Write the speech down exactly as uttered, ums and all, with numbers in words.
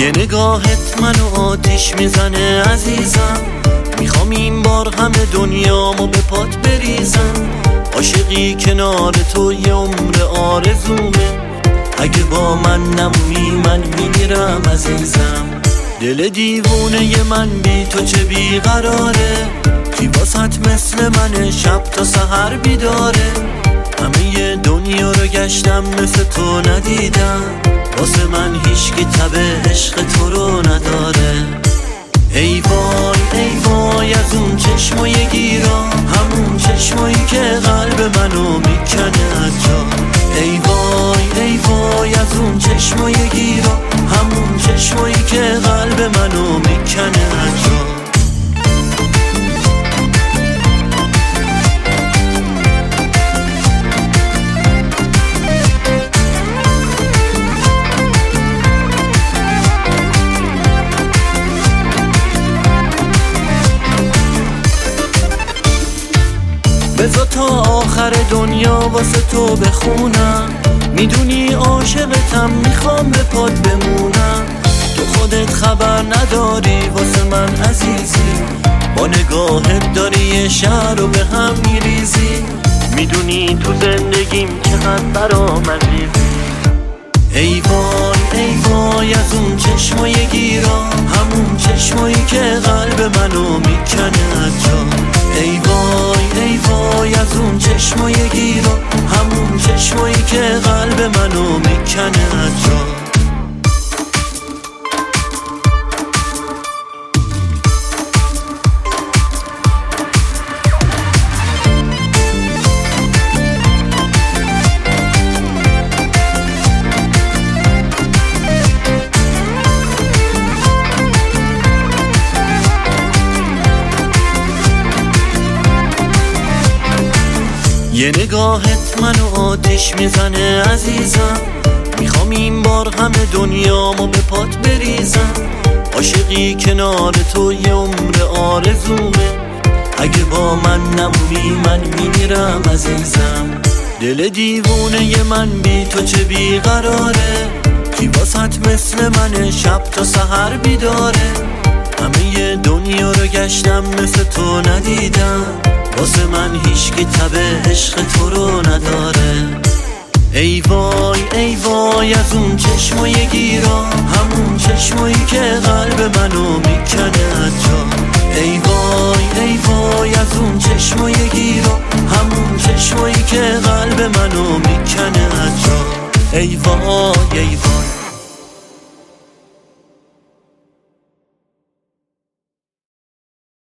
یه نگاهت منو آتیش میزنه عزیزم، میخوام این بار همه دنیامو به پات بریزم. عاشقی کنار تو یه عمر آرزومه، اگه با من نمونی من میمیرم عزیزم. دل دیوونه من بی تو چه بیقراره، کی واسط مثل من شب تا سحر بیداره. همه دنیا رو گشتم مثل تو ندیدم، واسه من هیچکی تب عشق تو رو نداره. ای وای ای وای از اون چشمای گیرا، همون چشمایی که قلب منو میکنه از جا. ای وای ای وای از اون چشمای گیرا، همون چشمایی که قلب منو میکنه از جا. بذار تا آخر دنیا واسه تو بخونم، میدونی عاشقتم میخوام به پات بمونم. تو خودت خبر نداری واسه من عزیزی، با نگاهت داری یه شهر رو به هم میریزی. میدونی تو زندگیم چقدر برام عزیزی. ای وای ای وای از اون چشمای گیرا، همون چشمایی که قلب منو میکنه از جا. ای وای ای وای از اون چشمای گیرا، همون چشمایی که قلب منو میکنه از جا. یه نگاهت منو آتیش میزنه عزیزم، میخوام این بار همه دنیامو به پات بریزم. عاشقی کنار تو یه عمر آرزومه، اگه با من نمونی من میمیرم عزیزم. دل دیوونه من بی تو چه بیقراره، کی واسط مثل من شب تا سحر بیداره. همه دنیا رو گشتم مثل تو ندیدم، واسه من هیچکی تب عشق تو رو نداره. ای وای ای وای از اون چشمای گیرا، همون چشمایی که قلب منو میکنه از جا. ای وای ای وای از اون چشمای گیرا، همون چشمایی که قلب منو میکنه از جا. ای وای ای وای